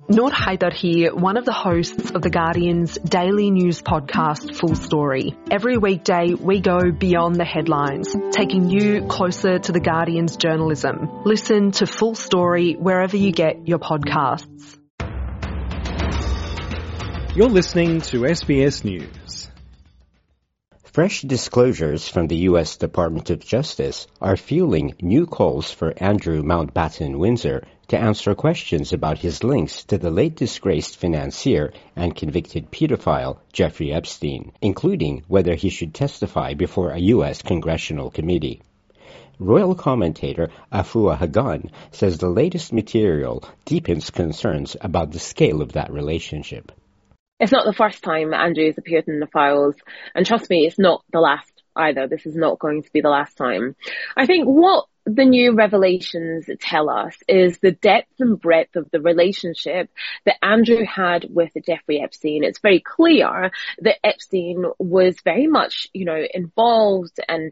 Noor Haider here, one of the hosts of The Guardian's daily news podcast, Full Story. Every weekday, we go beyond the headlines, taking you closer to The Guardian's journalism. Listen to Full Story wherever you get your podcasts. You're listening to SBS News. Fresh disclosures from the U.S. Department of Justice are fueling new calls for Andrew Mountbatten Windsor to answer questions about his links to the late disgraced financier and convicted pedophile Jeffrey Epstein, including whether he should testify before a U.S. congressional committee. Royal commentator Afua Hagan says the latest material deepens concerns about the scale of that relationship. It's not the first time Andrew has appeared in the files, and trust me, it's not the last either. This is not going to be the last time. I think what the new revelations tell us is the depth and breadth of the relationship that Andrew had with Jeffrey Epstein. It's very clear that Epstein was very much, involved and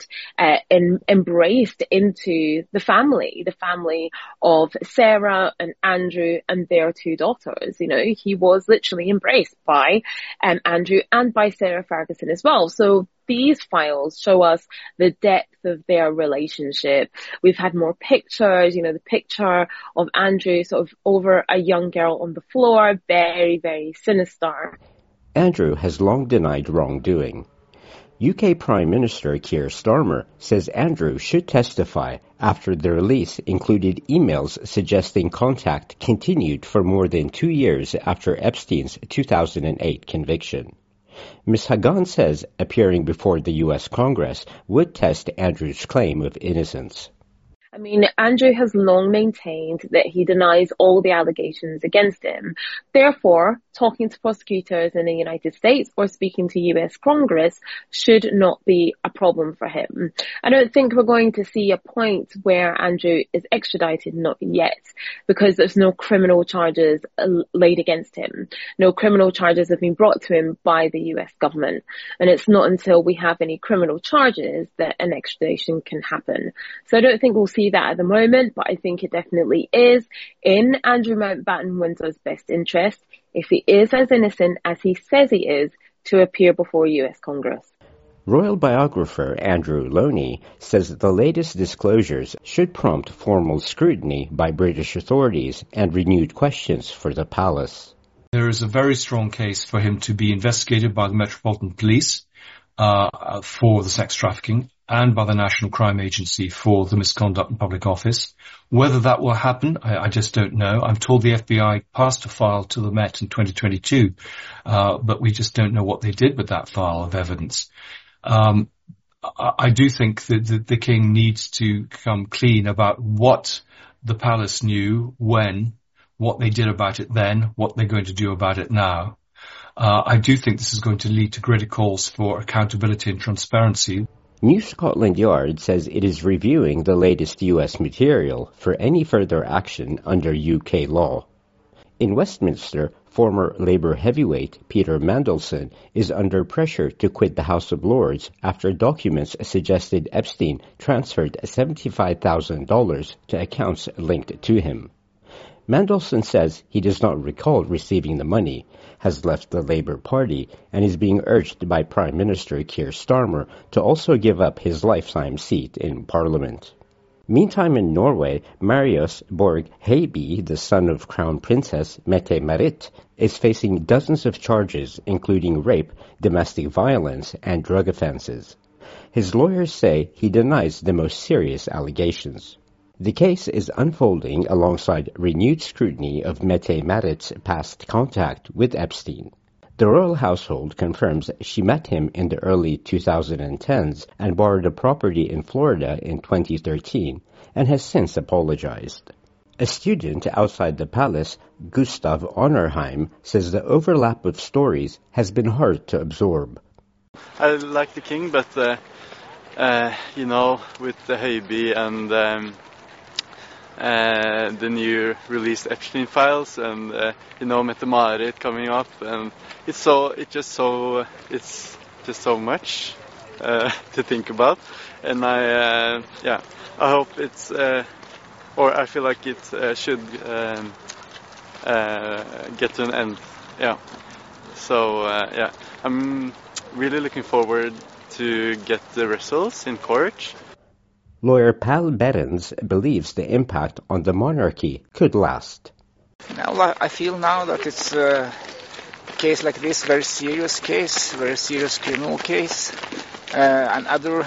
embraced into the family of Sarah and Andrew and their two daughters. He was literally embraced by Andrew and by Sarah Ferguson as well. So these files show us the depth of their relationship. We've had more pictures, the picture of Andrew sort of over a young girl on the floor, very, very sinister. Andrew has long denied wrongdoing. UK Prime Minister Keir Starmer says Andrew should testify after the release included emails suggesting contact continued for more than 2 years after Epstein's 2008 conviction. Ms. Hagan says appearing before the U.S. Congress would test Andrew's claim of innocence. Andrew has long maintained that he denies all the allegations against him. Therefore, talking to prosecutors in the United States or speaking to US Congress should not be a problem for him. I don't think we're going to see a point where Andrew is extradited, not yet, because there's no criminal charges laid against him. No criminal charges have been brought to him by the US government. And it's not until we have any criminal charges that an extradition can happen. So I don't think we'll see that at the moment, but I think it definitely is in Andrew Mountbatten Windsor's best interest, if he is as innocent as he says he is, to appear before US Congress. Royal biographer Andrew Loney says the latest disclosures should prompt formal scrutiny by British authorities and renewed questions for the palace. There is a very strong case for him to be investigated by the Metropolitan Police for the sex trafficking and by the National Crime Agency for the misconduct in public office. Whether that will happen, I just don't know. I'm told the FBI passed a file to the Met in 2022, but we just don't know what they did with that file of evidence. I do think that the King needs to come clean about what the palace knew, when, what they did about it then, what they're going to do about it now. I do think this is going to lead to greater calls for accountability and transparency. New Scotland Yard says it is reviewing the latest US material for any further action under UK law. In Westminster, former Labour heavyweight Peter Mandelson is under pressure to quit the House of Lords after documents suggested Epstein transferred $75,000 to accounts linked to him. Mandelson says he does not recall receiving the money, has left the Labour Party, and is being urged by Prime Minister Keir Starmer to also give up his lifetime seat in Parliament. Meantime in Norway, Marius Borg Heiby, the son of Crown Princess Mette-Marit, is facing dozens of charges including rape, domestic violence, and drug offences. His lawyers say he denies the most serious allegations. The case is unfolding alongside renewed scrutiny of Mette-Marit's past contact with Epstein. The royal household confirms she met him in the early 2010s and borrowed a property in Florida in 2013 and has since apologized. A student outside the palace, Gustav Onnerheim, says the overlap of stories has been hard to absorb. I like the king, but, with the Heiby and the new released Epstein files and Mette-Marit coming up, and it's just so much to think about, and I hope it's or I feel like it should get to an end. Yeah. So I'm really looking forward to get the results in court. Lawyer Pal Behrens believes the impact on the monarchy could last. Now, I feel now that it's a case like this, very serious case, very serious criminal case, and other,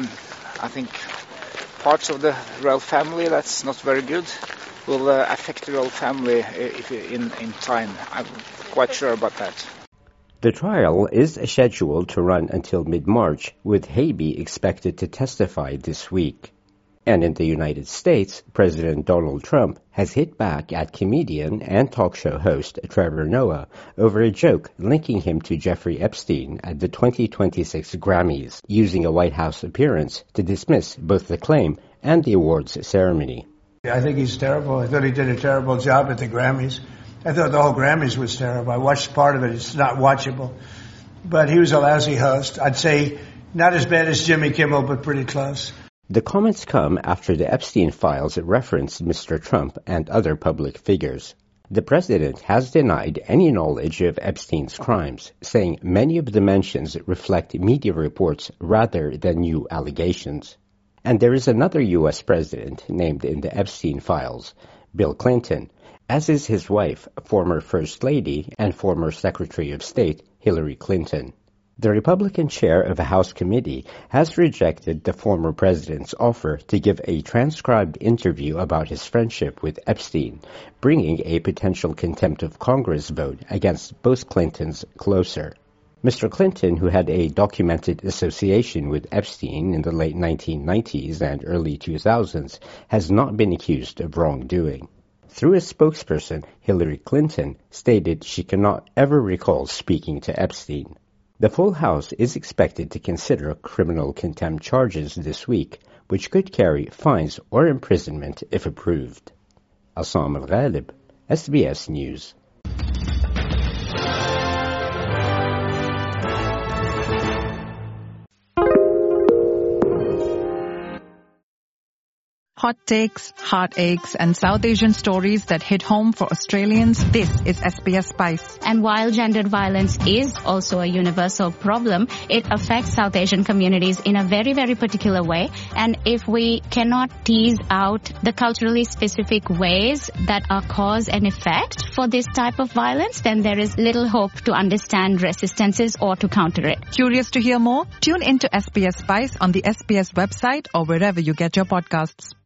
I think, parts of the royal family that's not very good will affect the royal family if in time. I'm quite sure about that. The trial is scheduled to run until mid-March, with Haby expected to testify this week. And in the United States, President Donald Trump has hit back at comedian and talk show host Trevor Noah over a joke linking him to Jeffrey Epstein at the 2026 Grammys, using a White House appearance to dismiss both the claim and the awards ceremony. I think he's terrible. I thought he did a terrible job at the Grammys. I thought the whole Grammys was terrible. I watched part of it. It's not watchable. But he was a lousy host. I'd say not as bad as Jimmy Kimmel, but pretty close. The comments come after the Epstein files referenced Mr. Trump and other public figures. The president has denied any knowledge of Epstein's crimes, saying many of the mentions reflect media reports rather than new allegations. And there is another U.S. president named in the Epstein files, Bill Clinton, as is his wife, former First Lady and former Secretary of State Hillary Clinton. The Republican chair of a House committee has rejected the former president's offer to give a transcribed interview about his friendship with Epstein, bringing a potential contempt of Congress vote against both Clintons closer. Mr. Clinton, who had a documented association with Epstein in the late 1990s and early 2000s, has not been accused of wrongdoing. Through a spokesperson, Hillary Clinton stated she cannot ever recall speaking to Epstein. The full House is expected to consider criminal contempt charges this week, which could carry fines or imprisonment if approved. Assam Al-Ghalib, SBS News. Hot takes, heartaches, and South Asian stories that hit home for Australians. This is SBS Spice. And while gendered violence is also a universal problem, it affects South Asian communities in a very, very particular way. And if we cannot tease out the culturally specific ways that are cause and effect for this type of violence, then there is little hope to understand resistances or to counter it. Curious to hear more? Tune into SBS Spice on the SBS website or wherever you get your podcasts.